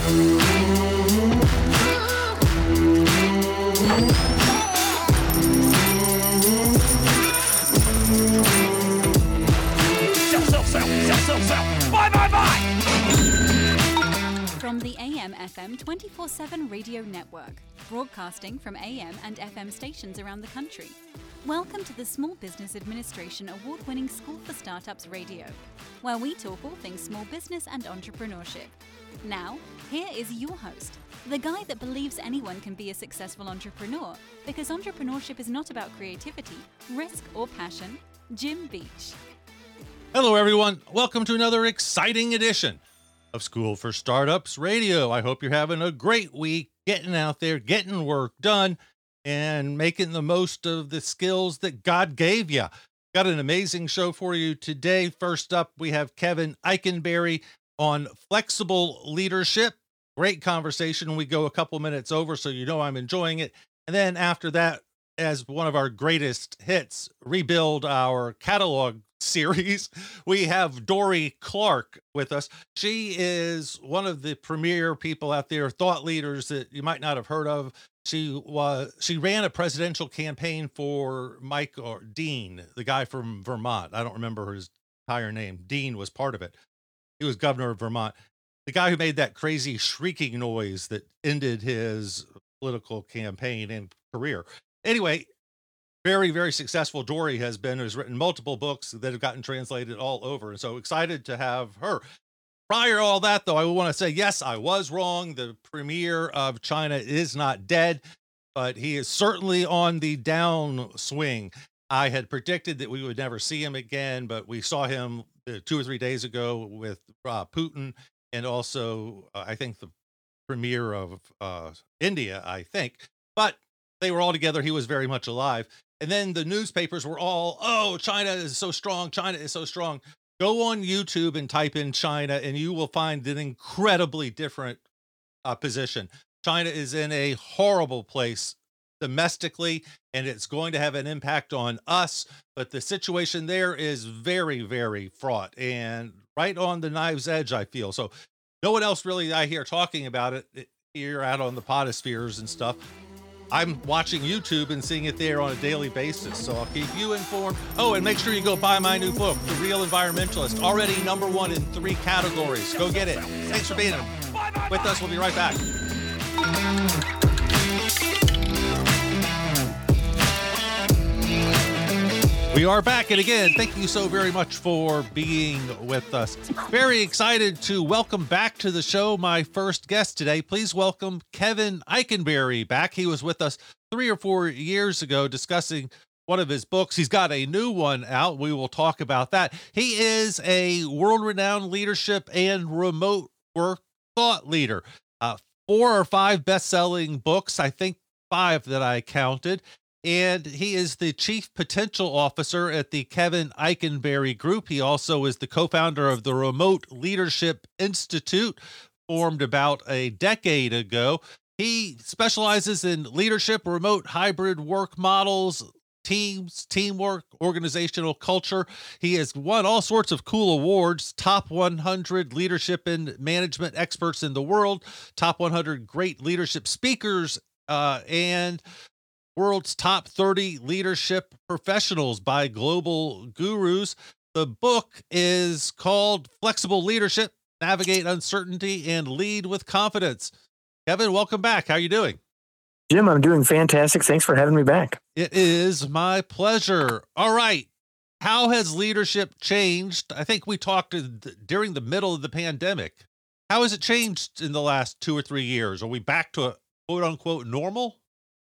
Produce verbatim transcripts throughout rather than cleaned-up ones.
From the A M F M twenty-four seven Radio Network, broadcasting from A M and F M stations around the country. Welcome to the Small Business Administration award-winning School for Startups Radio, where we talk all things small business and entrepreneurship. Now, here is your host, the guy that believes anyone can be a successful entrepreneur, because entrepreneurship is not about creativity, risk, or passion, Jim Beach. Hello, everyone. Welcome to another exciting edition of School for Startups Radio. I hope you're having a great week, getting out there, getting work done, and making the most of the skills that God gave you. Got an amazing show for you today. First up, we have Kevin Eikenberry on flexible leadership. Great conversation. We go a couple minutes over, so you know I'm enjoying it. And then after that, as one of our greatest hits, rebuild our catalog series, we have Dorie Clark with us. She is one of the premier people out there, thought leaders that you might not have heard of. She was she ran a presidential campaign for Mike or Dean, the guy from Vermont. I don't remember his entire name. Dean was part of it. He was governor of Vermont. The guy who made that crazy shrieking noise that ended his political campaign and career. Anyway, very, very successful Dorie has been, has written multiple books that have gotten translated all over. And so excited to have her. Prior to all that, though, I want to say, yes, I was wrong. The premier of China is not dead, but he is certainly on the downswing. I had predicted that we would never see him again, but we saw him uh, two or three days ago with uh, Putin and also, uh, I think, the premier of uh, India, I think. But they were all together. He was very much alive. And then the newspapers were all, oh, China is so strong. China is so strong. Go on YouTube and type in China, and you will find an incredibly different uh, position. China is in a horrible place domestically, and it's going to have an impact on us. But the situation there is very, very fraught and right on the knife's edge, I feel. So no one else really I hear talking about it here out on the potospheres and stuff. I'm watching YouTube and seeing it there on a daily basis, so I'll keep you informed. Oh, and make sure you go buy my new book, The Real Environmentalist, already number one in three categories. Go get it. Thanks for being with us. We'll be right back. We are back, and again, thank you so very much for being with us. Very excited to welcome back to the show my first guest today. Please welcome Kevin Eikenberry back. He was with us three or four years ago discussing one of his books. He's got a new one out. We will talk about that. He is a world-renowned leadership and remote work thought leader. Uh, four or five best-selling books, I think five that I counted. And he is the Chief Potential Officer at the Kevin Eikenberry Group. He also is the co-founder of the Remote Leadership Institute, formed about a decade ago. He specializes in leadership, remote hybrid work models, teams, teamwork, organizational culture. He has won all sorts of cool awards, top one hundred leadership and management experts in the world, top one hundred great leadership speakers, uh, and world's top thirty leadership professionals by global gurus. The book is called Flexible Leadership, Navigate Uncertainty and Lead with Confidence. Kevin, welcome back. How are you doing? Jim, I'm doing fantastic. Thanks for having me back. It is my pleasure. All right. How has leadership changed? I think we talked during the middle of the pandemic. How has it changed in the last two or three years? Are we back to a quote unquote normal?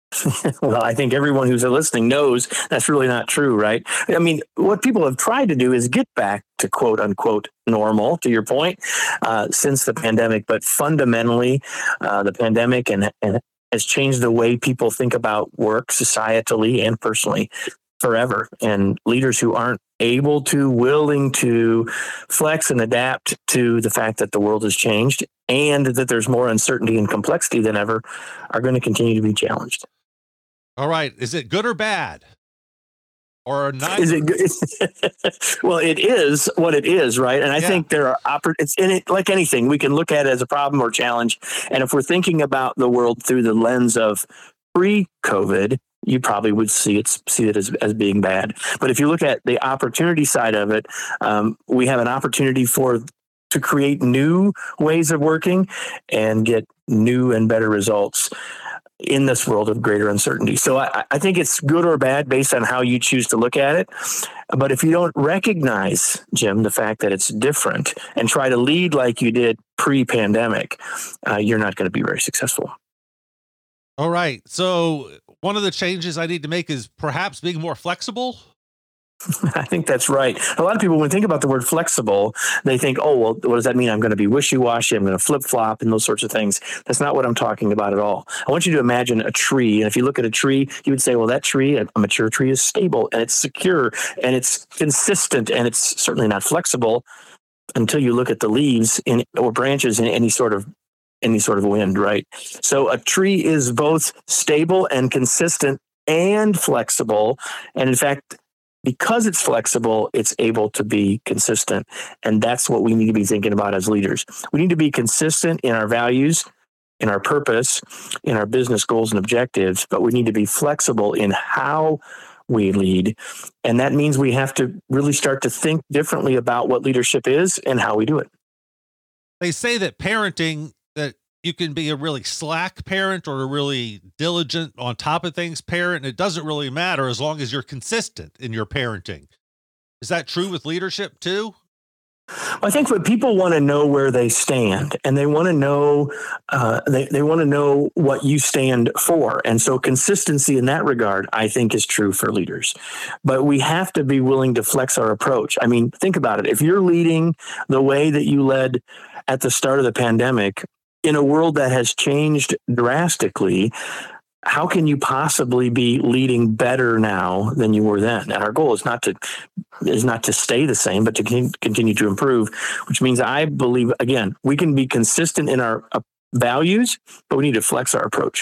Well, I think everyone who's listening knows that's really not true, right? I mean, what people have tried to do is get back to quote unquote normal, to your point, uh, since the pandemic. But fundamentally, uh, the pandemic and, and has changed the way people think about work societally and personally forever. And leaders who aren't able to, willing to flex and adapt to the fact that the world has changed and that there's more uncertainty and complexity than ever are going to continue to be challenged. All right. Is it good or bad? or neither? Is it good? Well, it is what it is, right? And I Yeah. think there are oppor- it's in it like anything. We can look at it as a problem or challenge. And if we're thinking about the world through the lens of pre-COVID, you probably would see it see it as, as being bad. But if you look at the opportunity side of it, um, we have an opportunity for to create new ways of working and get new and better results in this world of greater uncertainty. So I, I think it's good or bad based on how you choose to look at it. But if you don't recognize, Jim, the fact that it's different and try to lead like you did pre-pandemic, uh, you're not going to be very successful. All right. So one of the changes I need to make is perhaps being more flexible. I think that's right. A lot of people, when they think about the word flexible, they think, oh, well, what does that mean? I'm going to be wishy-washy. I'm going to flip-flop and those sorts of things. That's not what I'm talking about at all. I want you to imagine a tree. And if you look at a tree, you would say, well, that tree, a mature tree, is stable and it's secure and it's consistent and it's certainly not flexible until you look at the leaves in, or branches in any sort of any sort of wind, right? So a tree is both stable and consistent and flexible. And in fact, because it's flexible, it's able to be consistent. And that's what we need to be thinking about as leaders. We need to be consistent in our values, in our purpose, in our business goals and objectives, but we need to be flexible in how we lead. And that means we have to really start to think differently about what leadership is and how we do it. They say that parenting, that you can be a really slack parent or a really diligent, on top of things parent. And it doesn't really matter as long as you're consistent in your parenting. Is that true with leadership too? I think what people want to know where they stand, and they want to know uh, they they want to know what you stand for, and so consistency in that regard, I think, is true for leaders. But we have to be willing to flex our approach. I mean, think about it. If you're leading the way that you led at the start of the pandemic in a world that has changed drastically, how can you possibly be leading better now than you were then? And our goal is not to is not to stay the same, but to continue to improve, which means I believe, again, we can be consistent in our uh, values, but we need to flex our approach.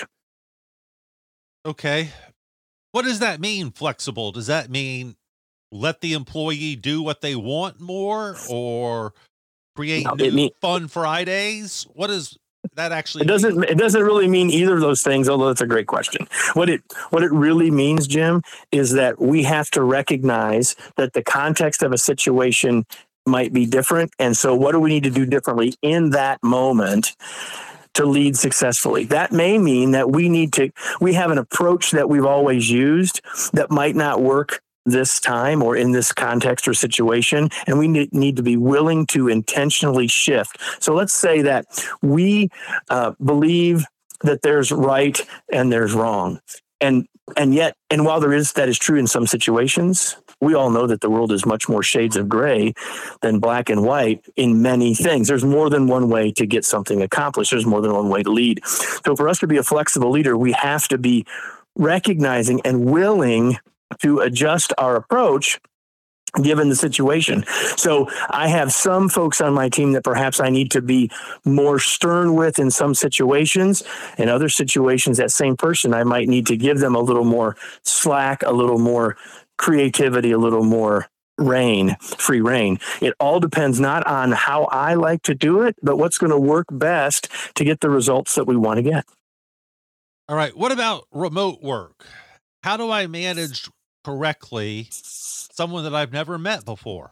Okay. What does that mean, flexible? Does that mean let the employee do what they want more, or create No, new it mean- fun Fridays? What is that actually It doesn't. It doesn't really mean either of those things. Although it's a great question. What it what it really means, Jim, is that we have to recognize that the context of a situation might be different, and so what do we need to do differently in that moment to lead successfully? That may mean that we need to. We have an approach that we've always used that might not work this time or in this context or situation, and we need to be willing to intentionally shift. So let's say that we uh, believe that there's right and there's wrong, and and yet, and while there is that is true in some situations, we all know that the world is much more shades of gray than black and white in many things. There's more than one way to get something accomplished. There's more than one way to lead. So for us to be a flexible leader, we have to be recognizing and willing to adjust our approach given the situation. So I have some folks on my team that perhaps I need to be more stern with in some situations. In other situations, that same person, I might need to give them a little more slack, a little more creativity, a little more reign, free reign. It all depends not on how I like to do it, but what's going to work best to get the results that we want to get. All right. What about remote work? How do I manage correctly someone that I've never met before?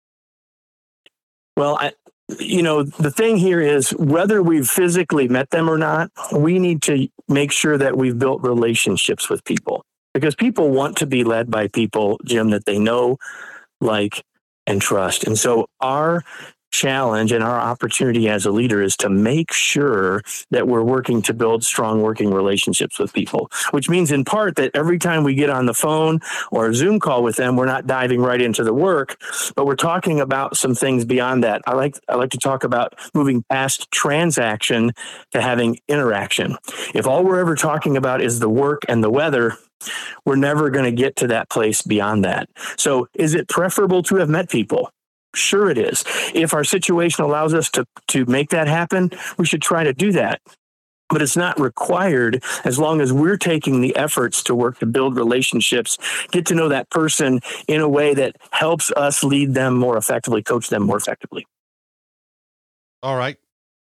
Well, I, you know, the thing here is whether we've physically met them or not, we need to make sure that we've built relationships with people, because people want to be led by people, Jim, that they know, like, and trust. And so our challenge and our opportunity as a leader is to make sure that we're working to build strong working relationships with people, which means in part that every time we get on the phone or a Zoom call with them, we're not diving right into the work, but we're talking about some things beyond that. I like I like to talk about moving past transaction to having interaction. If all we're ever talking about is the work and the weather, we're never going to get to that place beyond that. So is it preferable to have met people? Sure it is. If our situation allows us to, to make that happen, we should try to do that. but it's not required as long as we're taking the efforts to work to build relationships, get to know that person in a way that helps us lead them more effectively, coach them more effectively. All right.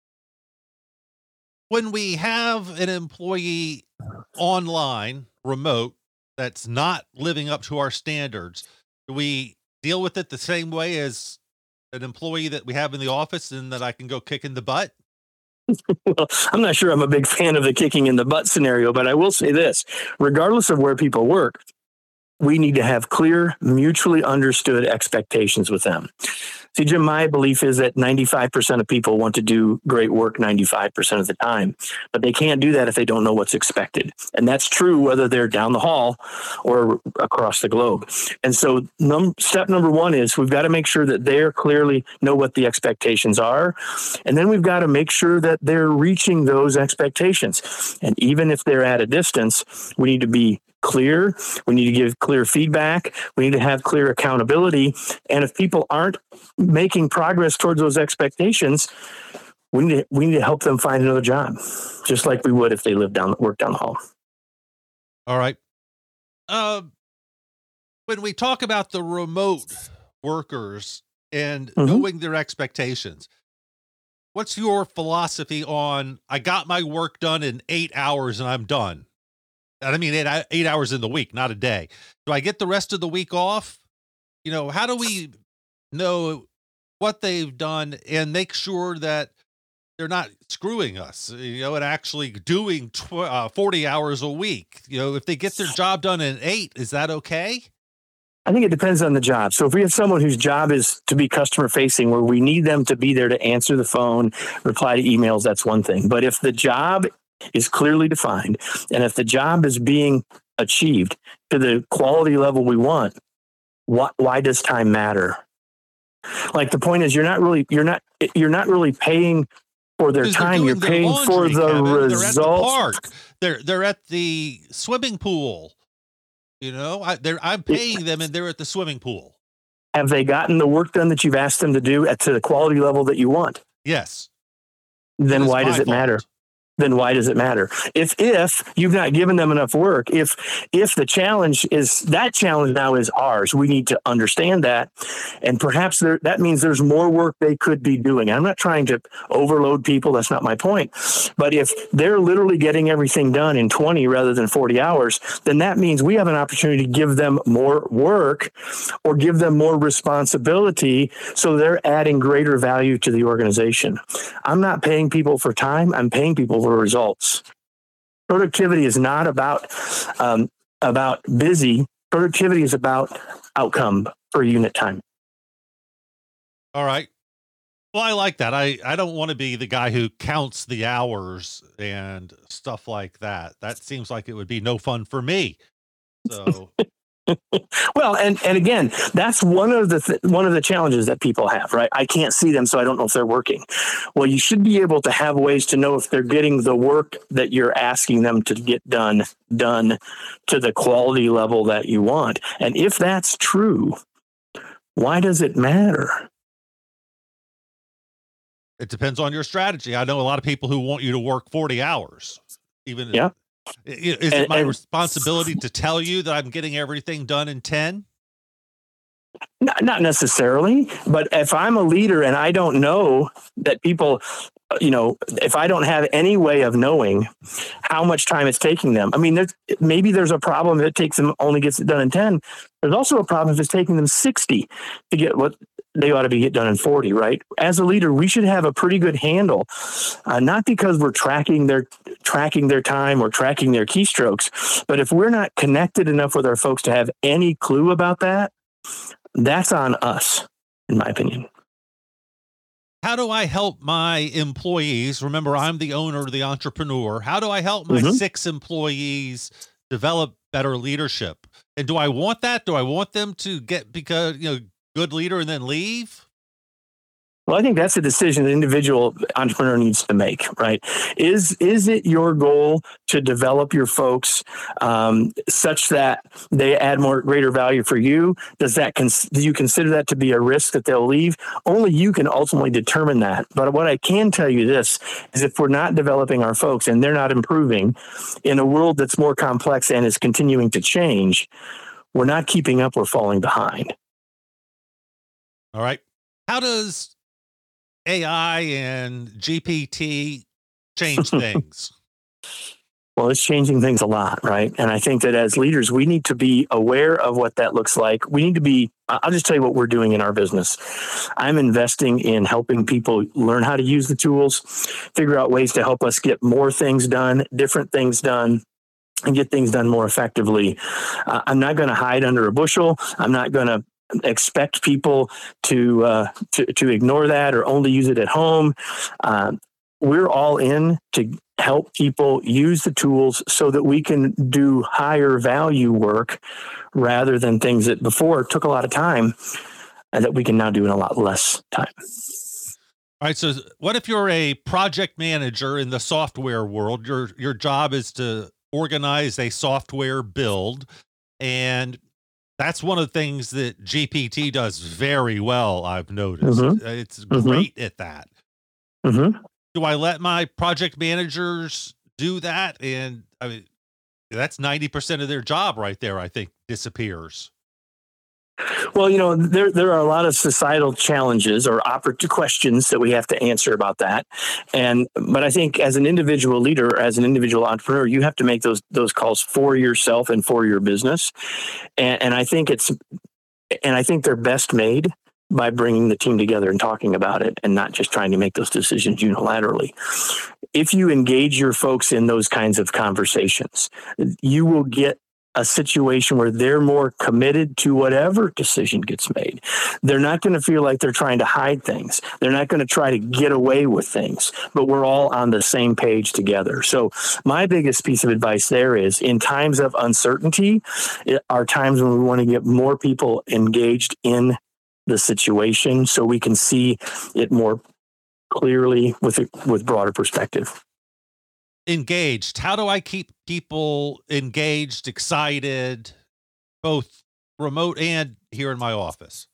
When we have an employee online, remote, that's not living up to our standards, do we deal with it the same way as an employee that we have in the office and that I can go kick in the butt? Well, I'm not sure I'm a big fan of the kicking in the butt scenario, but I will say this, regardless of where people work, we need to have clear, mutually understood expectations with them. See, Jim, my belief is that ninety-five percent of people want to do great work ninety-five percent of the time, but they can't do that if they don't know what's expected. And that's true whether they're down the hall or across the globe. And so num- step number one is we've got to make sure that they're clearly know what the expectations are. And then we've got to make sure that they're reaching those expectations. And even if they're at a distance, we need to be clear. We need to give clear feedback. We need to have clear accountability. And if people aren't making progress towards those expectations, we need to, we need to help them find another job, just like we would if they lived down, work down the hall. All right. Uh, when we talk about the remote workers and mm-hmm. knowing their expectations, what's your philosophy on, I got my work done in eight hours and I'm done? I mean, eight, eight hours in the week, not a day. Do I get the rest of the week off? You know, how do we know what they've done and make sure that they're not screwing us, you know, and actually doing tw- uh, forty hours a week? You know, if they get their job done in eight, is that okay? I think it depends on the job. So if we have someone whose job is to be customer facing, where we need them to be there to answer the phone, reply to emails, that's one thing. But if the job is clearly defined, and if the job is being achieved to the quality level we want, why, why does time matter? Like, the point is, you're not really, you're not, you're not really paying for their time. You're paying laundry, for the Kevin. results. They're at the park. They're they're at the swimming pool. You know, I, they're I'm paying them, and they're at the swimming pool. Have they gotten the work done that you've asked them to do at to the quality level that you want? Yes. Then why does it fault. matter? Then why does it matter? If if you've not given them enough work, if if the challenge is that challenge now is ours, we need to understand that, and perhaps there, that means there's more work they could be doing. I'm not trying to overload people. That's not my point. But if they're literally getting everything done in twenty rather than forty hours, then that means we have an opportunity to give them more work or give them more responsibility, so they're adding greater value to the organization. I'm not paying people for time. I'm paying people for results. Productivity is not about um, about busy. Productivity is about outcome per unit time. All right. Well, I like that. I, I don't want to be the guy who counts the hours and stuff like that. That seems like it would be no fun for me. So well, and, and again, that's one of the th- one of the challenges that people have, right? I can't see them, so I don't know if they're working. Well, you should be able to have ways to know if they're getting the work that you're asking them to get done, done to the quality level that you want. And if that's true, why does it matter? It depends on your strategy. I know a lot of people who want you to work forty hours, even yeah. Is and, it my and, responsibility to tell you that I'm getting everything done in ten? Not, not necessarily, but if I'm a leader and I don't know that people, you know, if I don't have any way of knowing how much time it's taking them, I mean, there's, maybe there's a problem if it takes them only gets it done in ten. There's also a problem if it's taking them sixty to get what they ought to be get done in forty, right? As a leader, we should have a pretty good handle, uh, not because we're tracking their tracking their time or tracking their keystrokes, but if we're not connected enough with our folks to have any clue about that, that's on us, in my opinion. How do I help my employees? Remember, I'm the owner, the entrepreneur. How do I help my mm-hmm. six employees develop better leadership? And do I want that? Do I want them to get, because, you know, good leader and then leave? Well, I think that's a decision an individual entrepreneur needs to make, right? Is is it your goal to develop your folks um, such that they add more greater value for you? Does that cons- do you consider that to be a risk that they'll leave? Only you can ultimately determine that. But what I can tell you this is, if we're not developing our folks and they're not improving in a world that's more complex and is continuing to change, we're not keeping up. We're falling behind. All right. How does A I and G P T change things? Well, it's changing things a lot, right? And I think that as leaders, we need to be aware of what that looks like. We need to be, I'll just tell you what we're doing in our business. I'm investing in helping people learn how to use the tools, figure out ways to help us get more things done, different things done, and get things done more effectively. Uh, I'm not going to hide under a bushel. I'm not going to expect people to, uh, to to ignore that or only use it at home. Uh, we're all in to help people use the tools so that we can do higher value work rather than things that before took a lot of time and that we can now do in a lot less time. All right. So what if you're a project manager in the software world? Your your job is to organize a software build, and that's one of the things that G P T does very well, I've noticed. Mm-hmm. It's Mm-hmm. great at that. Mm-hmm. Do I let my project managers do that? And I mean, that's ninety percent of their job right there, I think, disappears. Well, you know, there there are a lot of societal challenges or oppor- questions that we have to answer about that. And but I think as an individual leader, as an individual entrepreneur, you have to make those those calls for yourself and for your business. And, and I think it's and I think they're best made by bringing the team together and talking about it and not just trying to make those decisions unilaterally. If you engage your folks in those kinds of conversations, you will get a situation where they're more committed to whatever decision gets made. They're not going to feel like they're trying to hide things. They're not going to try to get away with things, but we're all on the same page together. So my biggest piece of advice there is, in times of uncertainty, it are times when we want to get more people engaged in the situation so we can see it more clearly with a, with broader perspective. Engaged. How do I keep people engaged, excited, both remote and here in my office?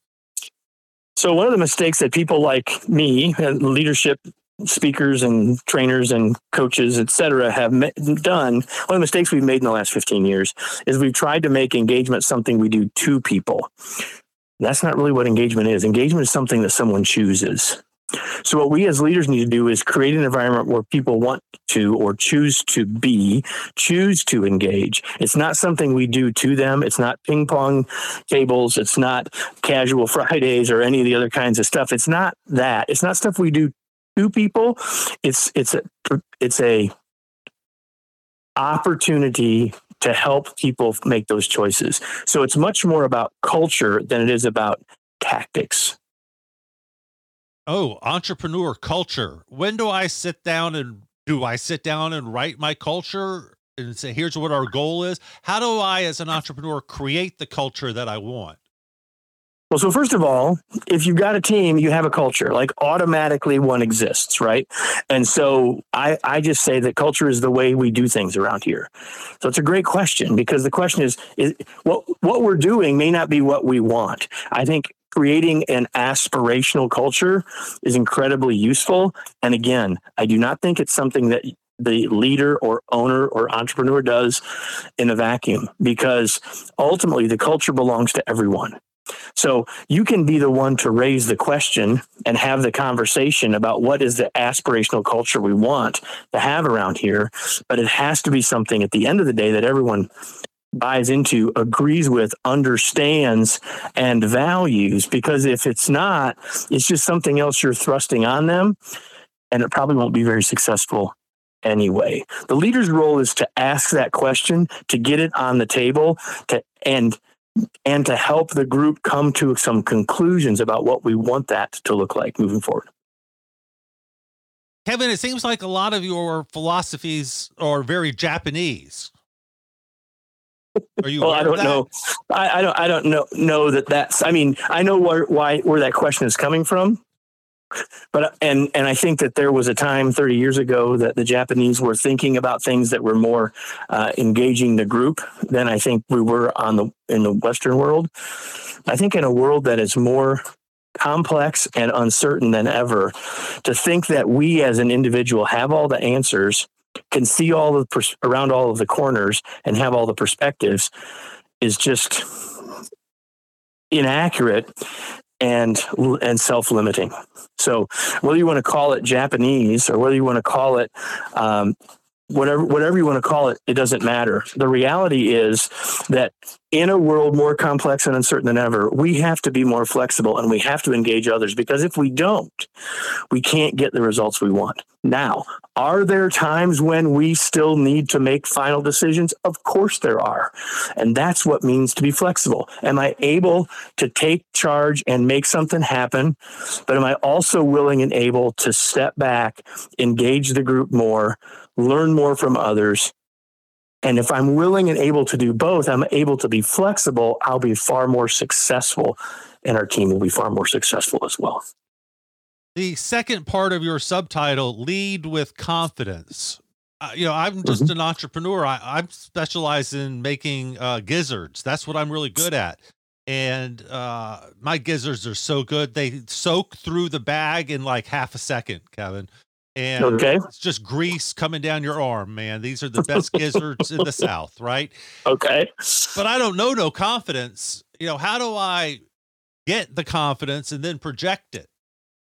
So one of the mistakes that people like me, leadership speakers and trainers and coaches, et cetera, have done, one of the mistakes we've made in the last fifteen years is we've tried to make engagement something we do to people. That's not really what engagement is. Engagement is something that someone chooses. So what we as leaders need to do is create an environment where people want to or choose to be, choose to engage. It's not something we do to them. It's not ping pong tables. It's not casual Fridays or any of the other kinds of stuff. It's not that. It's not stuff we do to people. It's it's a it's a opportunity to help people make those choices. So it's much more about culture than it is about tactics. Oh, entrepreneur culture. When do I sit down and do I sit down and write my culture and say, here's what our goal is? How do I, as an entrepreneur, create the culture that I want? Well, so first of all, if you've got a team, you have a culture, like automatically one exists, right? And so I, I just say that culture is the way we do things around here. So it's a great question, because the question is, is what, what we're doing may not be what we want. I think creating an aspirational culture is incredibly useful. And again, I do not think it's something that the leader or owner or entrepreneur does in a vacuum, because ultimately the culture belongs to everyone. So you can be the one to raise the question and have the conversation about what is the aspirational culture we want to have around here. But it has to be something at the end of the day that everyone buys into, agrees with, understands, and values. Because if it's not, it's just something else you're thrusting on them, and it probably won't be very successful anyway. The leader's role is to ask that question, to get it on the table, to and and to help the group come to some conclusions about what we want that to look like moving forward. Kevin, it seems like a lot of your philosophies are very Japanese. Are you? Well, I don't know. I, I don't. I don't know. Know that that's. I mean, I know where why where that question is coming from. but and and I think that there was a time thirty years ago that the Japanese were thinking about things that were more uh, engaging the group than I think we were on the in the Western world. I think in a world that is more complex and uncertain than ever, to think that we as an individual have all the answers, can see all the pers- around all of the corners and have all the perspectives is just inaccurate and and self-limiting. So whether you want to call it Japanese or whether you want to call it um, whatever whatever you want to call it, it doesn't matter. The reality is that in a world more complex and uncertain than ever, we have to be more flexible and we have to engage others, because if we don't, we can't get the results we want. Now, are there times when we still need to make final decisions? Of course there are. And that's what it means to be flexible. Am I able to take charge and make something happen? But am I also willing and able to step back, engage the group more, learn more from others? And if I'm willing and able to do both, I'm able to be flexible, I'll be far more successful, and our team will be far more successful as well. The second part of your subtitle, Lead with Confidence. Uh, you know, I'm just mm-hmm. an entrepreneur. I, I'm specialized in making uh, gizzards. That's what I'm really good at. And uh, my gizzards are so good. They soak through the bag in like half a second, Kevin. And okay. It's just grease coming down your arm, man. These are the best gizzards in the South, right? Okay. But I don't know no confidence. You know, how do I get the confidence and then project it?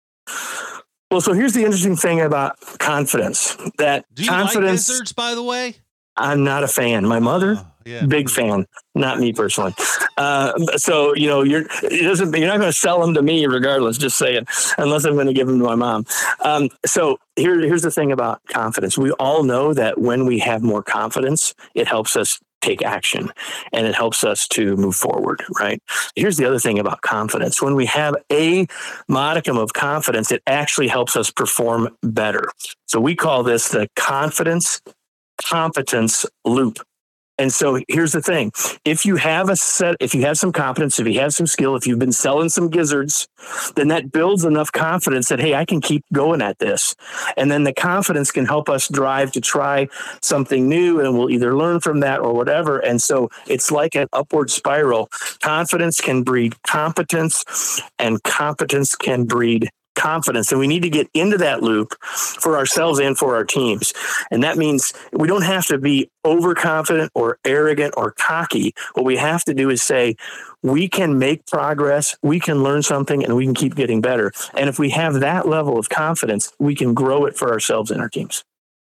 Well, so here's the interesting thing about confidence. That do you confidence, like gizzards, by the way? I'm not a fan. My mother, oh, yeah, big fan. Not me personally. Uh, so, you know, you're, it doesn't, you're not going to sell them to me regardless, just saying, unless I'm going to give them to my mom. Um, so here, here's the thing about confidence. We all know that when we have more confidence, it helps us take action and it helps us to move forward, right? Here's the other thing about confidence. When we have a modicum of confidence, it actually helps us perform better. So we call this the confidence competence loop. And so here's the thing. If you have a set, if you have some competence, if you have some skill, if you've been selling some gizzards, then that builds enough confidence that, hey, I can keep going at this. And then the confidence can help us drive to try something new, and we'll either learn from that or whatever. And so it's like an upward spiral. Confidence can breed competence, and competence can breed confidence. And we need to get into that loop for ourselves and for our teams. And that means we don't have to be overconfident or arrogant or cocky. What we have to do is say, we can make progress, we can learn something, and we can keep getting better. And if we have that level of confidence, we can grow it for ourselves and our teams.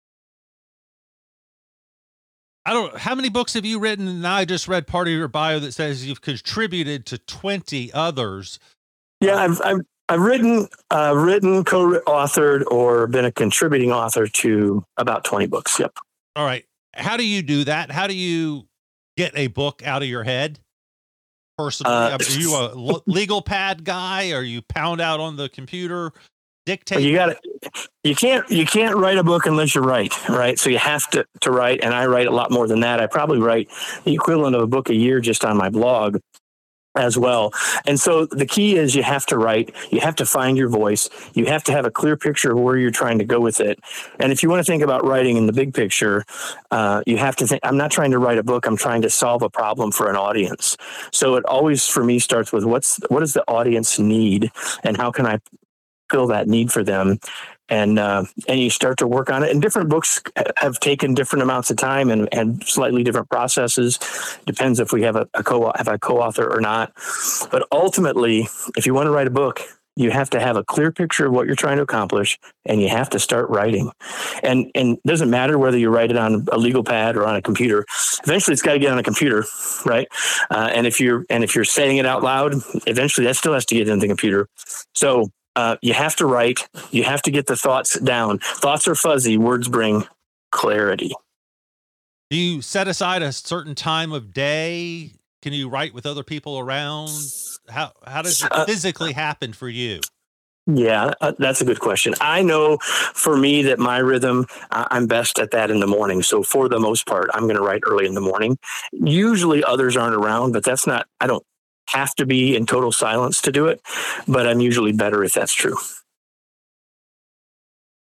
I don't, how many books have you written? And I just read part of your bio that says you've contributed to twenty others. Yeah, I've, I've, I've written, uh, written, co-authored, or been a contributing author to about twenty books. Yep. All right. How do you do that? How do you get a book out of your head? Personally, uh, are you a legal pad guy? Or you pound out on the computer, dictate? You got to. You can't. You can't write a book unless you write, right? So you have to to write, and I write a lot more than that. I probably write the equivalent of a book a year just on my blog as well. And so the key is you have to write, you have to find your voice, you have to have a clear picture of where you're trying to go with it. And if you want to think about writing in the big picture, uh, you have to think, I'm not trying to write a book, I'm trying to solve a problem for an audience. So it always, for me, starts with what's what does the audience need, and how can I fill that need for them? And uh, and you start to work on it. And different books have taken different amounts of time and, and slightly different processes. Depends if we have a, a co have a co-author or not. But ultimately, if you want to write a book, you have to have a clear picture of what you're trying to accomplish, and you have to start writing. And and it doesn't matter whether you write it on a legal pad or on a computer. Eventually, it's got to get on a computer, right? Uh, and if you're and if you're saying it out loud, eventually that still has to get in the computer. So. Uh, you have to write, you have to get the thoughts down. Thoughts are fuzzy, words bring clarity. Do you set aside a certain time of day? Can you write with other people around? How how does it physically uh, happen for you? Yeah, uh, that's a good question. I know for me that my rhythm, uh, I'm best at that in the morning. So for the most part, I'm going to write early in the morning. Usually others aren't around, but that's not, I don't have to be in total silence to do it, but I'm usually better if that's true.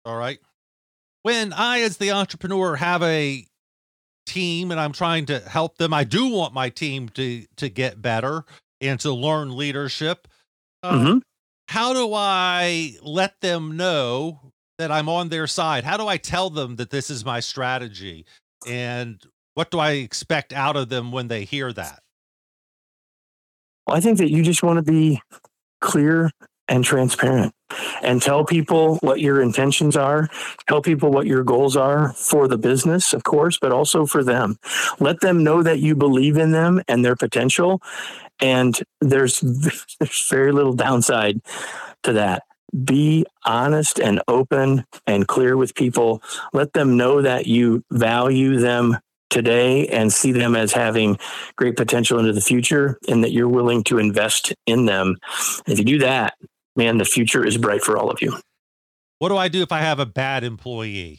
All right. When I, as the entrepreneur, have a team and I'm trying to help them, I do want my team to, to get better and to learn leadership. Uh, Mm-hmm. How do I let them know that I'm on their side? How do I tell them that this is my strategy? And what do I expect out of them when they hear that? Well, I think that you just want to be clear and transparent and tell people what your intentions are, tell people what your goals are for the business, of course, but also for them. Let them know that you believe in them and their potential. And there's, there's very little downside to that. Be honest and open and clear with people. Let them know that you value them today and see them as having great potential into the future and that you're willing to invest in them. If you do that, man, the future is bright for all of you. What do I do if I have a bad employee?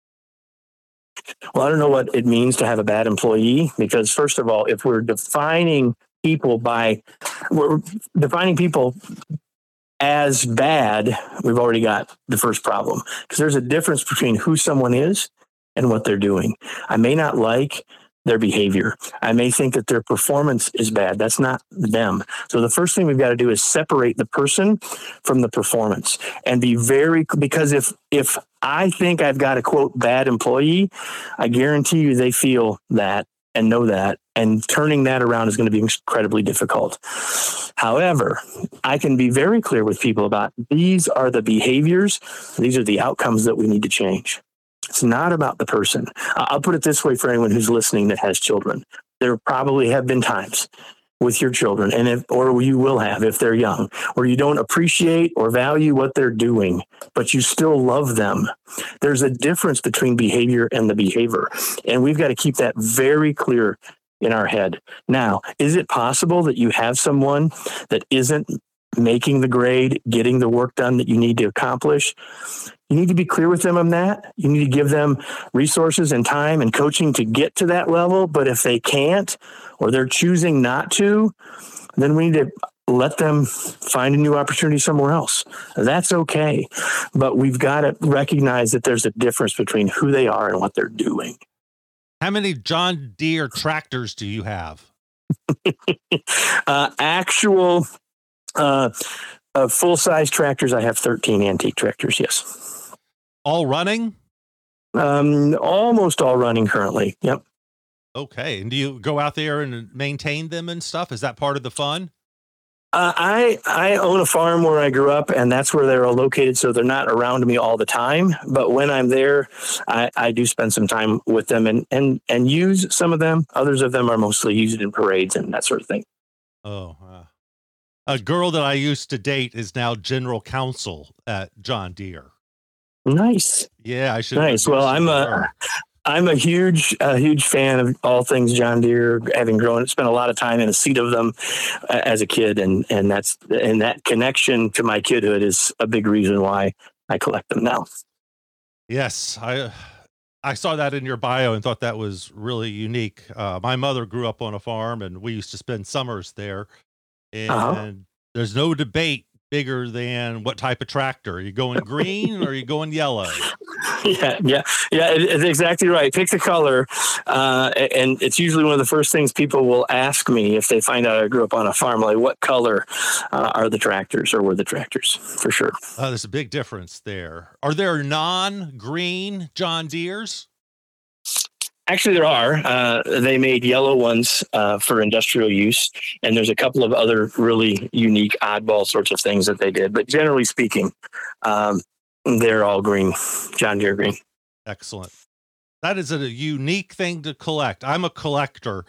Well, I don't know what it means to have a bad employee, because first of all, if we're defining people by, we're defining people as bad, we've already got the first problem, because there's a difference between who someone is and what they're doing. I may not like their behavior. I may think that their performance is bad. That's not them. So the first thing we've got to do is separate the person from the performance and be very, because if, if I think I've got a quote bad employee, I guarantee you they feel that and know that, and turning that around is going to be incredibly difficult. However, I can be very clear with people about these are the behaviors, these are the outcomes that we need to change. It's not about the person. I'll put it this way for anyone who's listening that has children. There probably have been times with your children, and if, or you will have if they're young, where you don't appreciate or value what they're doing, but you still love them. There's a difference between behavior and the behavior, and we've got to keep that very clear in our head. Now, is it possible that you have someone that isn't making the grade, getting the work done that you need to accomplish? You need to be clear with them on that. You need to give them resources and time and coaching to get to that level. But if they can't, or they're choosing not to, then we need to let them find a new opportunity somewhere else. That's okay. But we've got to recognize that there's a difference between who they are and what they're doing. How many John Deere tractors do you have? uh, actual uh, uh, full-size tractors, I have thirteen antique tractors, yes. All running? Um, almost all running currently. Yep. Okay. And do you go out there and maintain them and stuff? Is that part of the fun? Uh, I I own a farm where I grew up, and that's where they're all located. So they're not around me all the time. But when I'm there, I, I do spend some time with them and, and, and use some of them. Others of them are mostly used in parades and that sort of thing. Oh, uh, a girl that I used to date is now general counsel at John Deere. Nice. Yeah, I should. Nice. Well, I'm a, I'm a huge, a huge fan of all things John Deere, having grown, spent a lot of time in a seat of them uh, as a kid. And, and that's, and that connection to my kidhood is a big reason why I collect them now. Yes. I, I saw that in your bio and thought that was really unique. Uh, my mother grew up on a farm and we used to spend summers there, and uh-huh. there's no debate bigger than what type of tractor. Are you going green or are you going yellow? Yeah, yeah, yeah. It, it's exactly right. Pick the color, uh, and it's usually one of the first things people will ask me if they find out I grew up on a farm. Like, what color uh, are the tractors, or were the tractors? For sure. Uh, there's a big difference there. Are there non-green John Deeres? Actually, there are. Uh, they made yellow ones uh, for industrial use, and there's a couple of other really unique oddball sorts of things that they did. But generally speaking, um, they're all green, John Deere green. Excellent. That is a unique thing to collect. I'm a collector,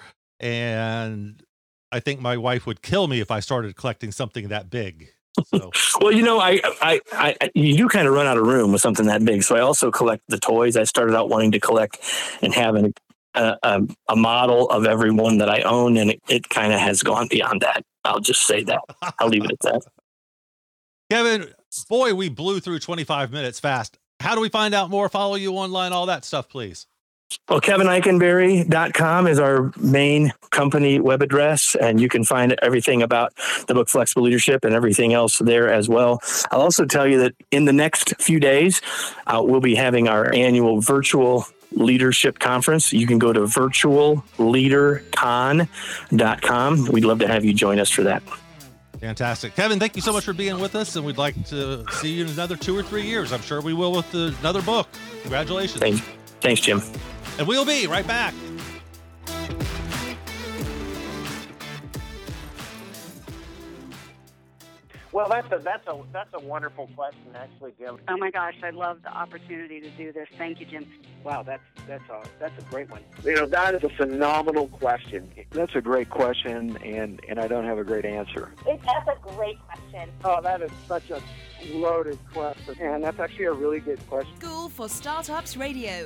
and I think my wife would kill me if I started collecting something that big. So. Well, you know, I, I, I, you do kind of run out of room with something that big. So I also collect the toys. I started out wanting to collect and having a, a, a model of every one that I own, and it, it kind of has gone beyond that. I'll just say that. I'll leave it at that. Kevin, boy, we blew through twenty-five minutes fast. How do we find out more? Follow you online, all that stuff, please. Well, Kevin Eikenberry dot com is our main company web address, and you can find everything about the book Flexible Leadership and everything else there as well. I'll also tell you that in the next few days, uh, we'll be having our annual virtual leadership conference. You can go to virtual leader con dot com. We'd love to have you join us for that. Fantastic. Kevin, thank you so much for being with us, and we'd like to see you in another two or three years. I'm sure we will with the, another book. Congratulations. Thanks, Thanks, Jim. And we'll be right back. Well, that's a that's a that's a wonderful question, actually, Jim. Oh my gosh, I love the opportunity to do this. Thank you, Jim. Wow, that's that's a that's a great one. You know, that is a phenomenal question. That's a great question, and and I don't have a great answer. It, that's a great question. Oh, that is such a loaded question, and that's actually a really good question. School for Startups Radio.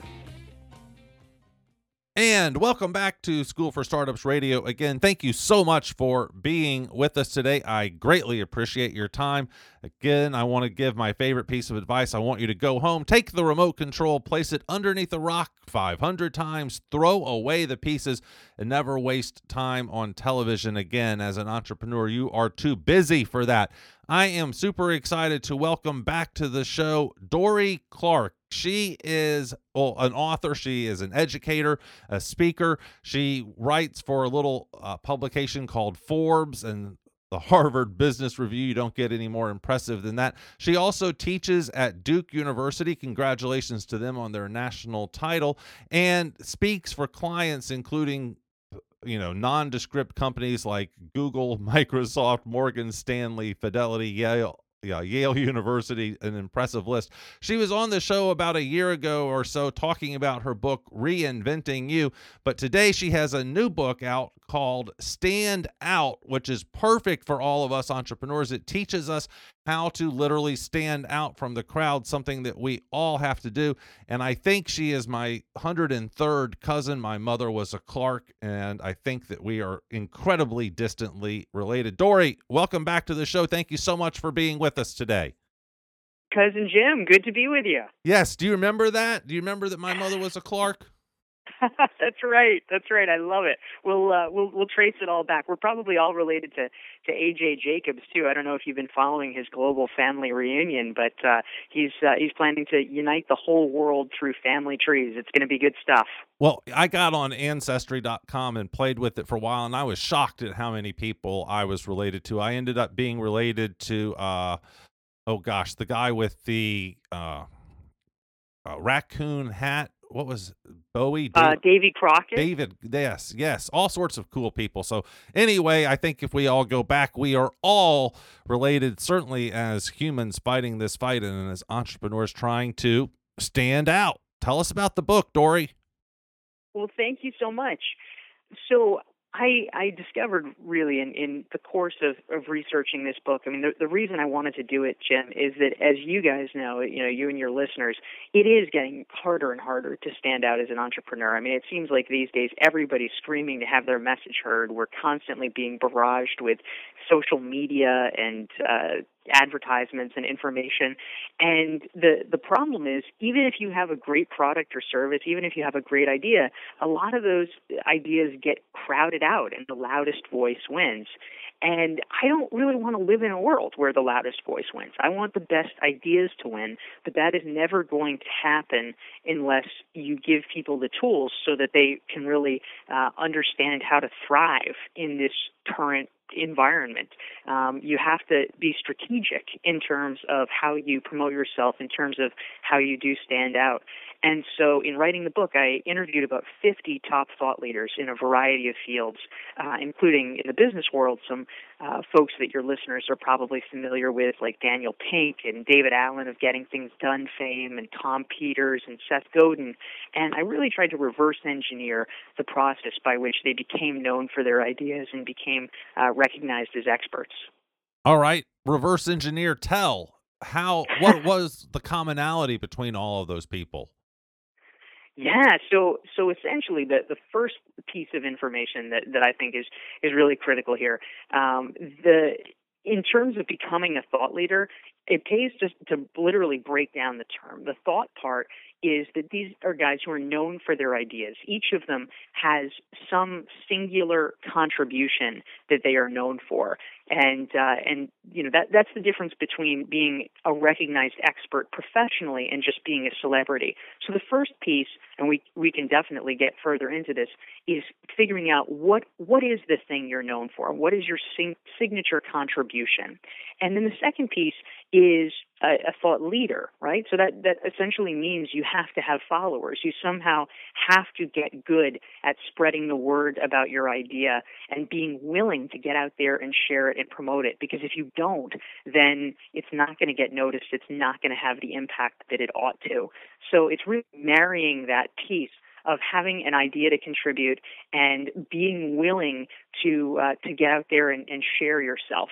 And welcome back to School for Startups Radio. Again, thank you so much for being with us today. I greatly appreciate your time. Again, I want to give my favorite piece of advice. I want you to go home, take the remote control, place it underneath a rock five hundred times, throw away the pieces, and never waste time on television again. As an entrepreneur, you are too busy for that. I am super excited to welcome back to the show Dorie Clark. She is well, an author. She is an educator, a speaker. She writes for a little uh, publication called Forbes and the Harvard Business Review. You don't get any more impressive than that. She also teaches at Duke University. Congratulations to them on their national title, and speaks for clients including you know, nondescript companies like Google, Microsoft, Morgan Stanley, Fidelity, Yale, yeah, Yale University, an impressive list. She was on the show about a year ago or so talking about her book, Reinventing You. But today she has a new book out called Stand Out, which is perfect for all of us entrepreneurs. It teaches us how to literally stand out from the crowd, something that we all have to do. And I think she is my one hundred third cousin. My mother was a Clark, and I think that we are incredibly distantly related. Dorie, welcome back to the show. Thank you so much for being with us today. Cousin Jim, good to be with you. Yes. Do you remember that? Do you remember that my mother was a Clark? That's right. That's right. I love it. We'll uh, we'll we'll trace it all back. We're probably all related to to A J Jacobs too. I don't know if you've been following his global family reunion, but uh, he's uh, he's planning to unite the whole world through family trees. It's going to be good stuff. Well, I got on Ancestry dot com and played with it for a while, and I was shocked at how many people I was related to. I ended up being related to, uh, oh gosh, the guy with the uh, uh, raccoon hat. What was Bowie? David, uh, Davy Crockett. David, yes, yes, all sorts of cool people. So anyway, I think if we all go back, we are all related, certainly as humans fighting this fight and as entrepreneurs trying to stand out. Tell us about the book, Dorie. Well, thank you so much. So I, I discovered really in, in the course of, of researching this book, I mean, the, the reason I wanted to do it, Jim, is that as you guys know, you know, you and your listeners, it is getting harder and harder to stand out as an entrepreneur. I mean, it seems like these days everybody's screaming to have their message heard. We're constantly being barraged with social media and uh, advertisements and information. And the, the problem is, even if you have a great product or service, even if you have a great idea, a lot of those ideas get crowded out and the loudest voice wins. And I don't really want to live in a world where the loudest voice wins. I want the best ideas to win, but that is never going to happen unless you give people the tools so that they can really uh, understand how to thrive in this current environment. Um, you have to be strategic in terms of how you promote yourself, in terms of how you do stand out. And so in writing the book, I interviewed about fifty top thought leaders in a variety of fields, uh, including in the business world, some uh, folks that your listeners are probably familiar with, like Daniel Pink and David Allen of Getting Things Done fame, and Tom Peters and Seth Godin. And I really tried to reverse engineer the process by which they became known for their ideas and became uh, recognized as experts. All right, reverse engineer, tell how, what was the commonality between all of those people? Yeah, so so essentially the, the first piece of information that, that I think is, is really critical here, um, the in terms of becoming a thought leader, it pays just to literally break down the term. The thought part is that these are guys who are known for their ideas. Each of them has some singular contribution that they are known for. And, uh, and you know, that that's the difference between being a recognized expert professionally and just being a celebrity. So the first piece, and we we can definitely get further into this, is figuring out what what is the thing you're known for? What is your sing- signature contribution? And then the second piece is a, a thought leader, right? So that, that essentially means you have to have followers. You somehow have to get good at spreading the word about your idea and being willing to get out there and share it and promote it. Because if you don't, then it's not going to get noticed. It's not going to have the impact that it ought to. So it's really marrying that piece of having an idea to contribute and being willing to uh, to get out there and, and share yourself.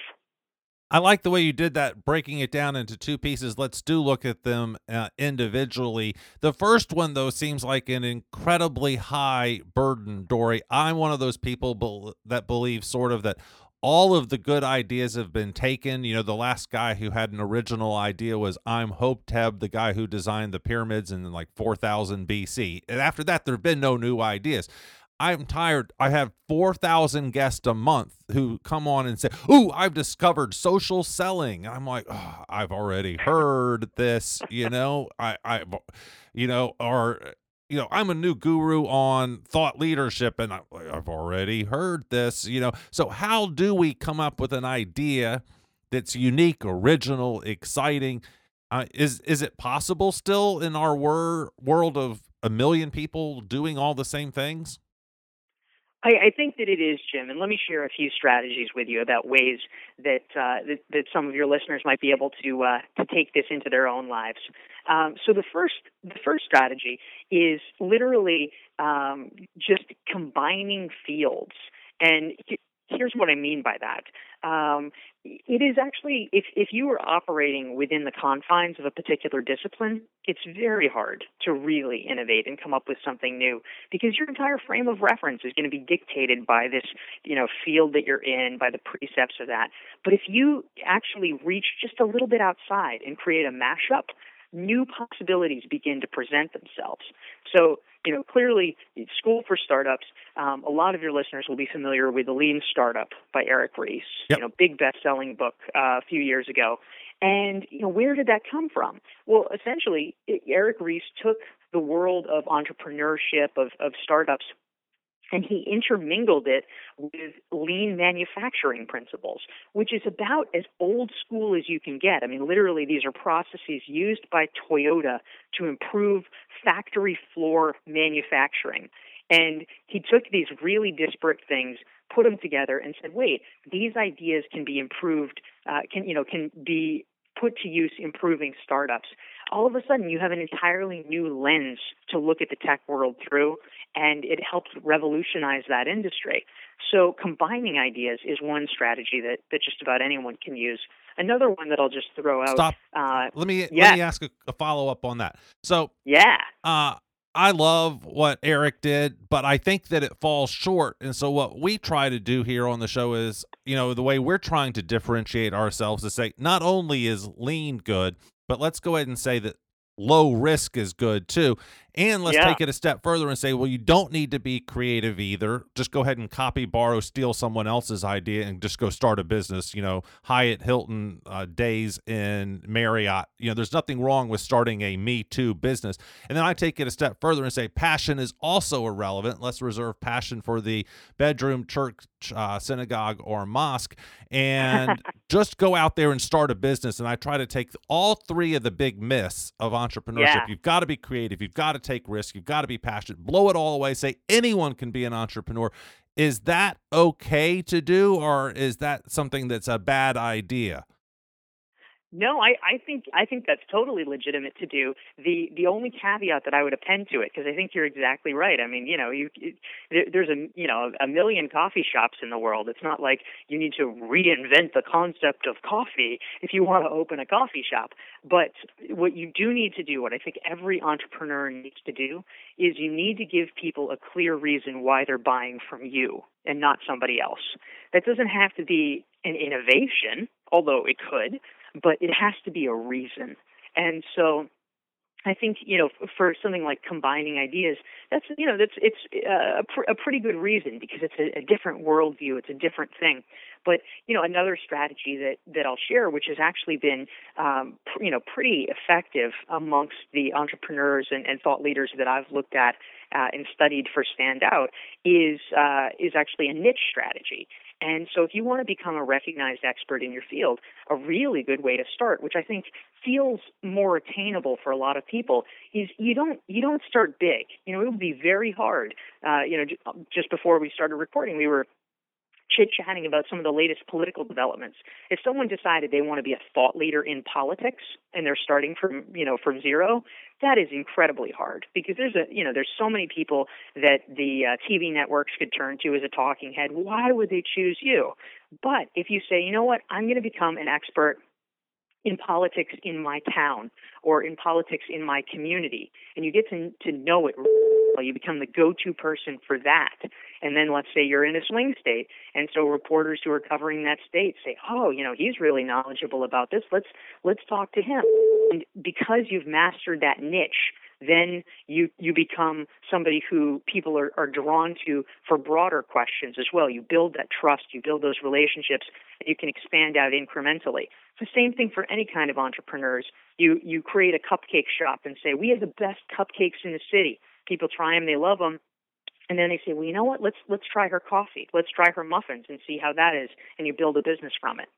I like the way you did that, breaking it down into two pieces. Let's do look at them uh, individually. The first one, though, seems like an incredibly high burden, Dory. I'm one of those people be- that believe sort of that all of the good ideas have been taken. You know, the last guy who had an original idea was Imhotep, the guy who designed the pyramids in like four thousand B C. And after that, there have been no new ideas. I'm tired. I have four thousand guests a month who come on and say, "Ooh, I've discovered social selling." I'm like, oh, I've already heard this, you know, I, I, you know, or, you know, I'm a new guru on thought leadership and I, I've already heard this, you know. So how do we come up with an idea that's unique, original, exciting? Uh, is, is it possible still in our wor- world of a million people doing all the same things? I, I think that it is, Jim, and let me share a few strategies with you about ways that uh, that, that some of your listeners might be able to uh, to take this into their own lives. Um, so the first the first strategy is literally um, just combining fields, and here's what I mean by that. Um, it is actually, if, if you are operating within the confines of a particular discipline, it's very hard to really innovate and come up with something new because your entire frame of reference is going to be dictated by this, you know, field that you're in, by the precepts of that. But if you actually reach just a little bit outside and create a mashup, new possibilities begin to present themselves. So, you know, clearly, School for Startups, um, a lot of your listeners will be familiar with The Lean Startup by Eric Ries, yep. you know, big best-selling book uh, a few years ago. And, you know, where did that come from? Well, essentially, Eric Ries took the world of entrepreneurship, of, of startups, and he intermingled it with lean manufacturing principles, which is about as old school as you can get. I mean, literally, these are processes used by Toyota to improve factory floor manufacturing. And he took these really disparate things, put them together, and said, wait, these ideas can be improved, uh, can, you know, can be put to use improving startups. All of a sudden, you have an entirely new lens to look at the tech world through, and it helps revolutionize that industry. So combining ideas is one strategy that, that just about anyone can use. Another one that I'll just throw out. Stop. Uh, let me yeah. let me ask a, a follow-up on that. So yeah, uh, I love what Eric did, but I think that it falls short. And so what we try to do here on the show is, you know, the way we're trying to differentiate ourselves is say, not only is lean good, but let's go ahead and say that low risk is good too. And let's yeah. take it a step further and say, well, you don't need to be creative either. Just go ahead and copy, borrow, steal someone else's idea and just go start a business. You know, Hyatt, Hilton, uh, Days in Marriott. You know, there's nothing wrong with starting a Me Too business. And then I take it a step further and say passion is also irrelevant. Let's reserve passion for the bedroom, church, uh, synagogue, or mosque, and just go out there and start a business. And I try to take all three of the big myths of entrepreneurship. Yeah. You've got to be creative. You've got to take risks. You've got to be passionate. Blow it all away. Say anyone can be an entrepreneur. Is that okay to do, or is that something that's a bad idea? No, I, I think I think that's totally legitimate to do. The the only caveat that I would append to it, because I think you're exactly right. I mean, you know, you, you there's a you know a million coffee shops in the world. It's not like you need to reinvent the concept of coffee if you want to open a coffee shop. But what you do need to do, what I think every entrepreneur needs to do, is you need to give people a clear reason why they're buying from you and not somebody else. That doesn't have to be an innovation, although it could. But it has to be a reason. And so I think, you know, for something like combining ideas, that's, you know, that's, it's uh, a, pr- a pretty good reason because it's a, a different worldview. It's a different thing. But, you know, another strategy that, that I'll share, which has actually been, um, pr- you know, pretty effective amongst the entrepreneurs and, and thought leaders that I've looked at uh, and studied for Stand Out, is uh, is actually a niche strategy. And so if you want to become a recognized expert in your field, a really good way to start, which I think feels more attainable for a lot of people, is you don't you don't start big. You know, it would be very hard. Uh, you know, just before we started recording, we were chit-chatting about some of the latest political developments. If someone decided they want to be a thought leader in politics and they're starting from, you know, from zero, that is incredibly hard because there's a, you know, there's so many people that the uh, T V networks could turn to as a talking head. Why would they choose you? But if you say, you know what, I'm going to become an expert in politics in my town or in politics in my community, and you get to, to know it, you become the go-to person for that. And then let's say you're in a swing state, and so reporters who are covering that state say, oh, you know, he's really knowledgeable about this. Let's let's talk to him. And because you've mastered that niche, then you you become somebody who people are, are drawn to for broader questions as well. You build that trust, you build those relationships, and you can expand out incrementally. It's the same thing for any kind of entrepreneurs. You you create a cupcake shop and say, we have the best cupcakes in the city. People try them, they love them. And then they say, well, you know what, let's let's try her coffee. Let's try her muffins and see how that is. And you build a business from it.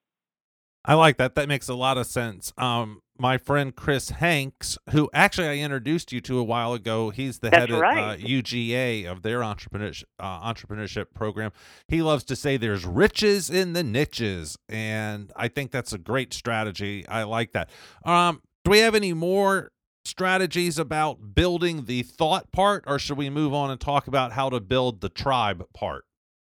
I like that. That makes a lot of sense. Um, my friend Chris Hanks, who actually I introduced you to a while ago, he's the That's head right. of uh, U G A of their entrepreneurship, uh, entrepreneurship program. He loves to say there's riches in the niches, and I think that's a great strategy. I like that. Um, do we have any more strategies about building the thought part, or should we move on and talk about how to build the tribe part?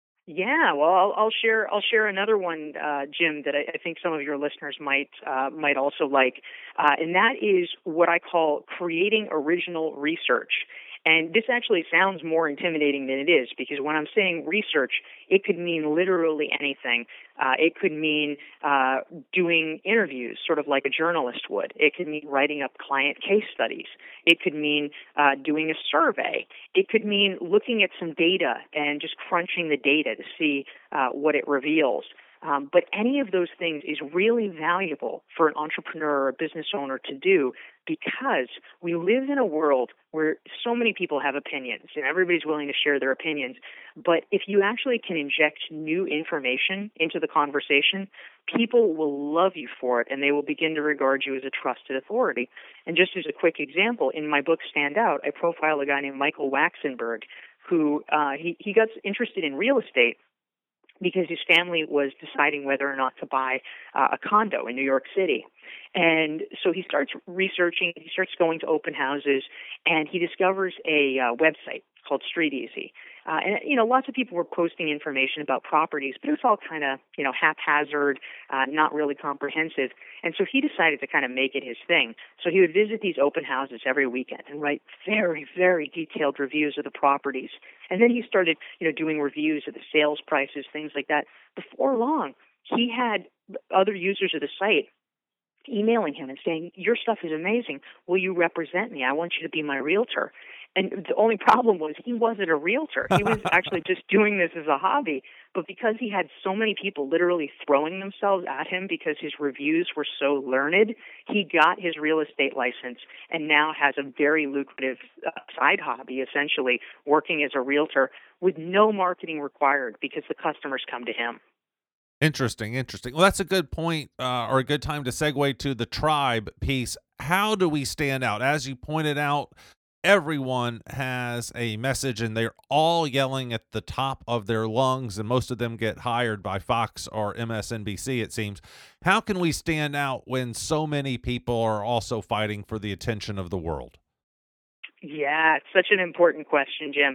Yeah, well, I'll, I'll share. I'll share another one, uh, Jim, that I, I think some of your listeners might uh, might also like, uh, and that is what I call creating original research. And this actually sounds more intimidating than it is because when I'm saying research, it could mean literally anything. Uh, it could mean uh, doing interviews, sort of like a journalist would. It could mean writing up client case studies. It could mean uh, doing a survey. It could mean looking at some data and just crunching the data to see uh, what it reveals. Um, but any of those things is really valuable for an entrepreneur or a business owner to do because we live in a world where so many people have opinions and everybody's willing to share their opinions. But if you actually can inject new information into the conversation, people will love you for it and they will begin to regard you as a trusted authority. And just as a quick example, in my book Stand Out, I profile a guy named Michael Waxenberg who uh, he, he got interested in real estate because his family was deciding whether or not to buy uh, a condo in New York City. And so he starts researching, he starts going to open houses, and he discovers a uh, website called Street Easy. Uh, and, you know, lots of people were posting information about properties, but it was all kind of, you know, haphazard, uh, not really comprehensive. And so he decided to kind of make it his thing. So he would visit these open houses every weekend and write very, very detailed reviews of the properties. And then he started, you know, doing reviews of the sales prices, things like that. Before long, he had other users of the site emailing him and saying, your stuff is amazing. Will you represent me? I want you to be my realtor. And the only problem was he wasn't a realtor. He was actually just doing this as a hobby. But because he had so many people literally throwing themselves at him because his reviews were so learned, he got his real estate license and now has a very lucrative uh, side hobby, essentially, working as a realtor with no marketing required because the customers come to him. Interesting, interesting. Well, that's a good point, uh, or a good time to segue to the tribe piece. How do we stand out? As you pointed out, everyone has a message and they're all yelling at the top of their lungs, and most of them get hired by Fox or M S N B C, it seems. How can we stand out when so many people are also fighting for the attention of the world? Yeah, it's such an important question, Jim.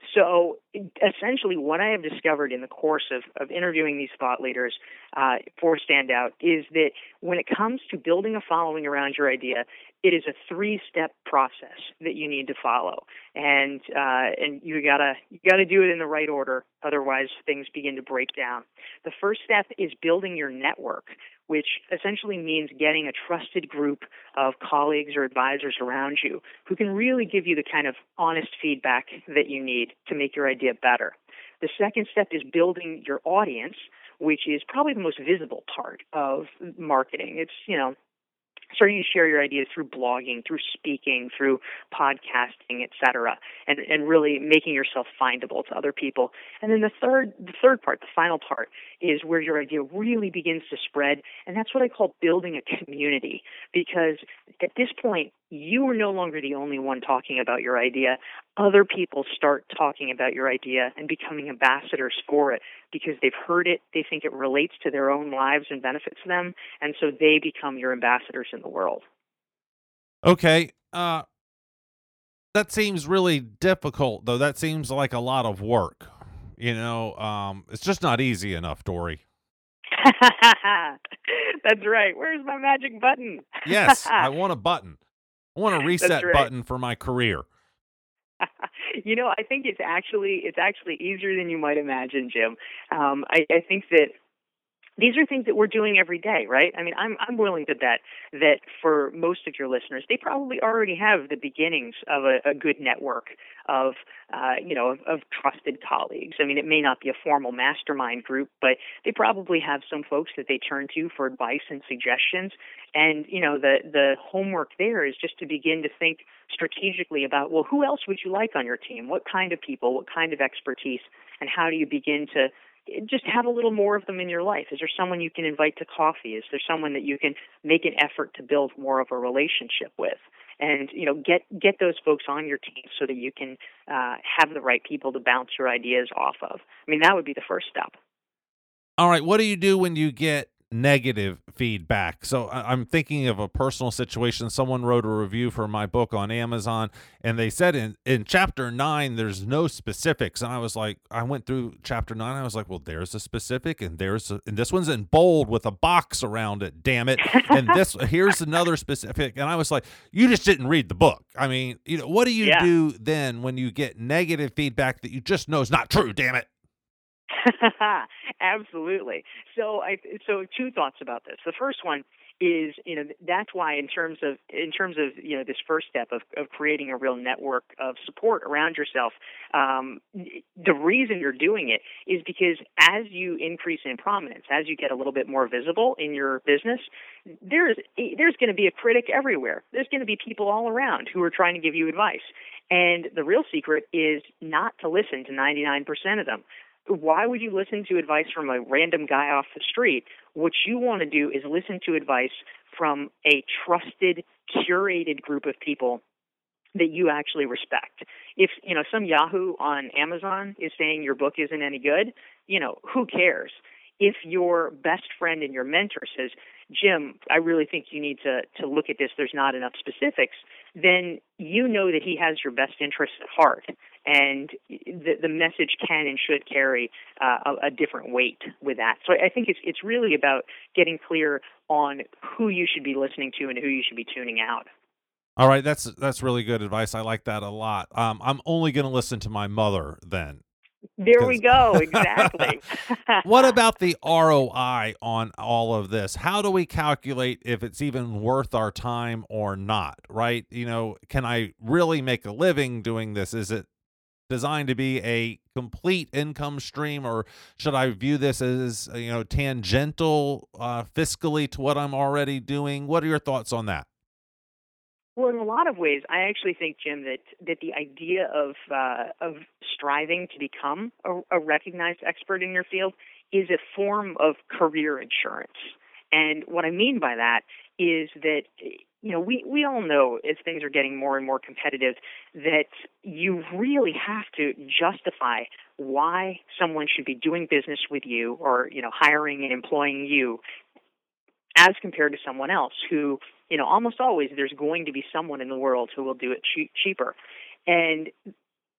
So essentially what I have discovered in the course of, of interviewing these thought leaders uh, for Standout is that when it comes to building a following around your idea, it is a three-step process that you need to follow, and uh, and you gotta you gotta do it in the right order. Otherwise, things begin to break down. The first step is building your network, which essentially means getting a trusted group of colleagues or advisors around you who can really give you the kind of honest feedback that you need to make your idea better. The second step is building your audience, which is probably the most visible part of marketing. It's, you know, starting to share your ideas through blogging, through speaking, through podcasting, et cetera, and, and really making yourself findable to other people. And then the third, the third part, the final part, is where your idea really begins to spread, and that's what I call building a community, because at this point, you are no longer the only one talking about your idea. Other people start talking about your idea and becoming ambassadors for it because they've heard it, they think it relates to their own lives and benefits them, and so they become your ambassadors in the world. Okay. Uh, that seems really difficult, though. That seems like a lot of work. You know, um, it's just not easy enough, Dory. That's right. Where's my magic button? Yes, I want a button. I want a reset right. button for my career. You know, I think it's actually it's actually easier than you might imagine, Jim. Um, I, I think that these are things that we're doing every day, right? I mean, I'm I'm willing to bet that for most of your listeners, they probably already have the beginnings of a, a good network of, uh, you know, of, of trusted colleagues. I mean, it may not be a formal mastermind group, but they probably have some folks that they turn to for advice and suggestions. And, you know, the, the homework there is just to begin to think strategically about, well, who else would you like on your team? What kind of people? What kind of expertise? And how do you begin to just have a little more of them in your life? Is there someone you can invite to coffee? Is there someone that you can make an effort to build more of a relationship with? And, you know, get get those folks on your team so that you can uh, have the right people to bounce your ideas off of. I mean, that would be the first step. All right. What do you do when you get negative feedback? So I'm thinking of a personal situation. Someone wrote a review for my book on Amazon, and they said in, in chapter nine, there's no specifics. And I was like, I went through chapter nine. I was like, well, there's a specific, and there's a, and this one's in bold with a box around it. Damn it. And this, here's another specific. And I was like, you just didn't read the book. I mean, you know, what do you yeah. do then when you get negative feedback that you just know is not true? Damn it. Absolutely. So, I so two thoughts about this. The first one is, you know, that's why in terms of in terms of you know this first step of, of creating a real network of support around yourself, um, the reason you're doing it is because as you increase in prominence, as you get a little bit more visible in your business, there's there's going to be a critic everywhere. There's going to be people all around who are trying to give you advice, and the real secret is not to listen to ninety-nine percent of them. Why would you listen to advice from a random guy off the street? What you want to do is listen to advice from a trusted, curated group of people that you actually respect. If, you know, some Yahoo on Amazon is saying your book isn't any good, you know, who cares? If your best friend and your mentor says, Jim, I really think you need to, to look at this, there's not enough specifics, then you know that he has your best interests at heart. And the, the message can and should carry uh, a, a different weight with that. So I think it's it's really about getting clear on who you should be listening to and who you should be tuning out. All right, that's that's really good advice. I like that a lot. Um, I'm only going to listen to my mother then. There we go. Exactly. What about the R O I on all of this? How do we calculate if it's even worth our time or not, right? You know, can I really make a living doing this? Is it designed to be a complete income stream, or should I view this as, you know, tangential uh, fiscally to what I'm already doing? What are your thoughts on that? Well, in a lot of ways, I actually think, Jim, that, that the idea of uh, of striving to become a, a recognized expert in your field is a form of career insurance. And what I mean by that is that, you know, we, we all know as things are getting more and more competitive that you really have to justify why someone should be doing business with you or, you know, hiring and employing you as compared to someone else who, you know, almost always there's going to be someone in the world who will do it che- cheaper. And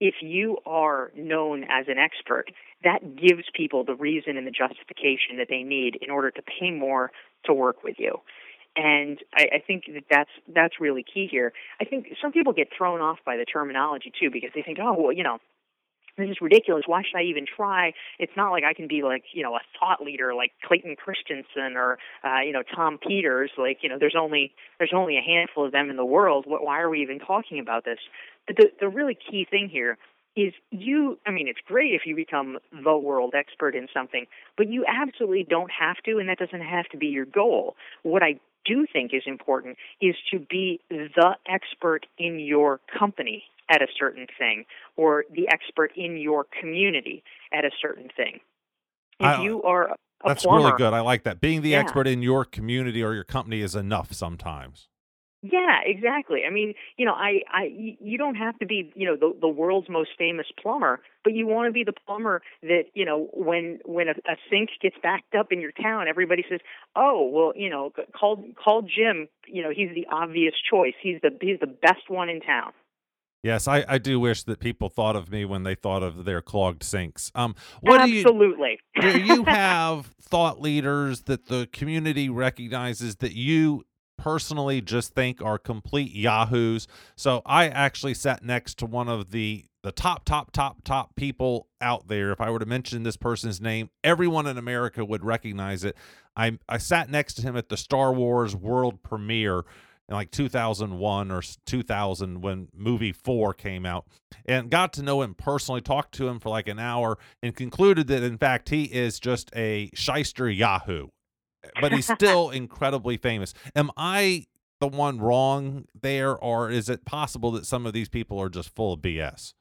if you are known as an expert, that gives people the reason and the justification that they need in order to pay more to work with you. And I, I think that that's, that's really key here. I think some people get thrown off by the terminology, too, because they think, oh, well, you know, this is ridiculous. Why should I even try? It's not like I can be like, you know, a thought leader like Clayton Christensen or, uh, you know, Tom Peters. Like, you know, there's only there's only a handful of them in the world. Why are we even talking about this? But the, the really key thing here is you, I mean, it's great if you become the world expert in something, but you absolutely don't have to, and that doesn't have to be your goal. What I do think is important is to be the expert in your company at a certain thing, or the expert in your community at a certain thing. If I, you are a that's plumber, really good. I like that. Being the yeah. expert in your community or your company is enough sometimes. Yeah, exactly. I mean, you know, I, I, you don't have to be, you know, the, the world's most famous plumber, but you want to be the plumber that, you know, when when a, a sink gets backed up in your town, everybody says, oh, well, you know, call call Jim. You know, he's the obvious choice. He's the he's the best one in town. Yes, I, I do wish that people thought of me when they thought of their clogged sinks. Um, what Absolutely. Do you, do you have thought leaders that the community recognizes that you personally just think are complete yahoos? So I actually sat next to one of the the top, top, top, top people out there. If I were to mention this person's name, everyone in America would recognize it. I I sat next to him at the Star Wars world premiere in like two thousand one or two thousand when movie four came out, and got to know him personally, talked to him for like an hour, and concluded that in fact he is just a shyster yahoo, but he's still incredibly famous. Am I the one wrong there, or is it possible that some of these people are just full of B S?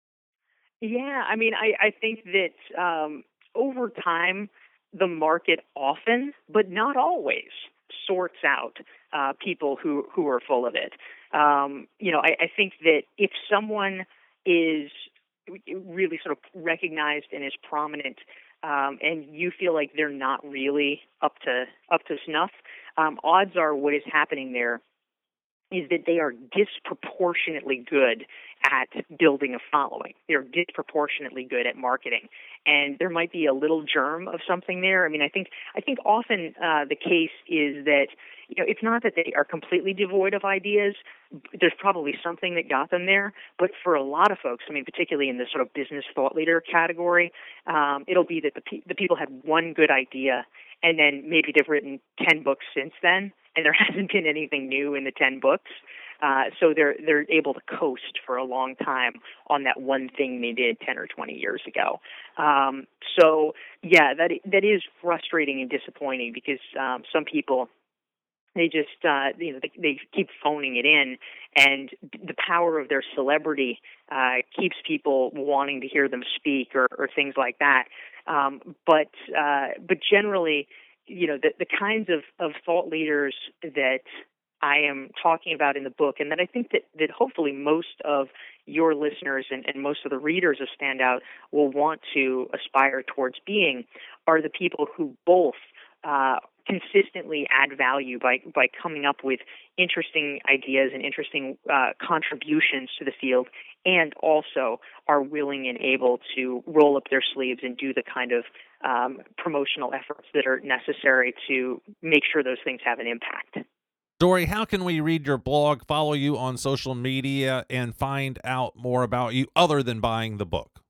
Yeah, I mean, I, I think that um, over time, the market often, but not always, sorts out uh, people who, who are full of it. Um, you know, I, I think that if someone is really sort of recognized and is prominent, um, and you feel like they're not really up to up to snuff, um, odds are what is happening there is that they are disproportionately good at building a following. They're disproportionately good at marketing, and there might be a little germ of something there. I mean, I think I think often uh, the case is that, you know, it's not that they are completely devoid of ideas. There's probably something that got them there, but for a lot of folks, I mean, particularly in the sort of business thought leader category, um, it'll be that the pe- the people had one good idea, and then maybe they've written ten books since then, and there hasn't been anything new in the ten books. Uh, so they're they're able to coast for a long time on that one thing they did ten or twenty years ago. Um, so yeah, that that is frustrating and disappointing because um, some people, they just uh, you know they, they keep phoning it in, and the power of their celebrity uh, keeps people wanting to hear them speak or, or things like that. Um, but uh, but generally, you know, the, the kinds of, of thought leaders that I am talking about in the book, and that I think that, that hopefully most of your listeners and, and most of the readers of Standout will want to aspire towards being, are the people who both uh, consistently add value by, by coming up with interesting ideas and interesting uh, contributions to the field, and also are willing and able to roll up their sleeves and do the kind of um, promotional efforts that are necessary to make sure those things have an impact. Dory, how can we read your blog, follow you on social media, and find out more about you other than buying the book?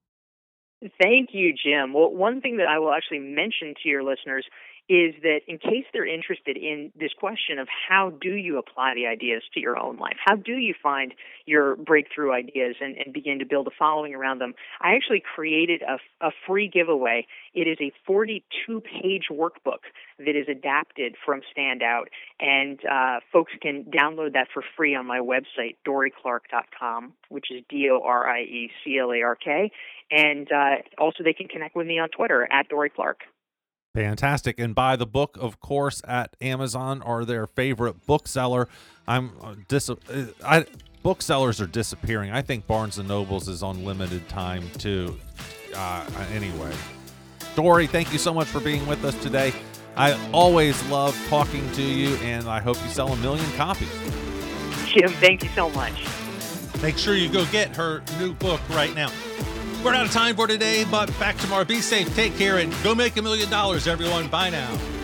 Thank you, Jim. Well, one thing that I will actually mention to your listeners is that in case they're interested in this question of how do you apply the ideas to your own life, how do you find your breakthrough ideas and, and begin to build a following around them, I actually created a, a free giveaway. It is a forty-two page workbook that is adapted from Standout, and uh, folks can download that for free on my website, dorie clark dot com, which is D O R I E C L A R K, and uh, also they can connect with me on Twitter, at Dorie Clark. Fantastic. And buy the book, of course, at Amazon or their favorite bookseller. I'm uh, dis- I booksellers are disappearing. I think Barnes and Nobles is on limited time too. Uh, anyway, Dory, thank you so much for being with us today. I always love talking to you, and I hope you sell a million copies. Jim, thank you so much. make sure you go get her new book right now. We're out of time for today, but back tomorrow. Be safe, take care, and go make a million dollars, everyone. Bye now.